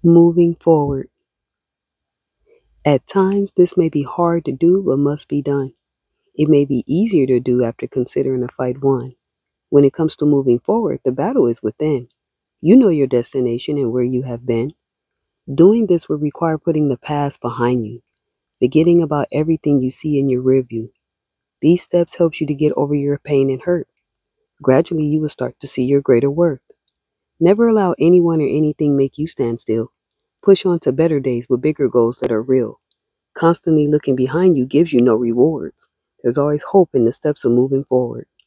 Moving forward. At times, this may be hard to do but must be done. It may be easier to do after considering a fight won. When it comes to moving forward, the battle is within. You know your destination and where you have been. Doing this will require putting the past behind you, forgetting about everything you see in your rearview. These steps help you to get over your pain and hurt. Gradually, you will start to see your greater worth. Never allow anyone or anything make you stand still. Push on to better days with bigger goals that are real. Constantly looking behind you gives you no rewards. There's always hope in the steps of moving forward.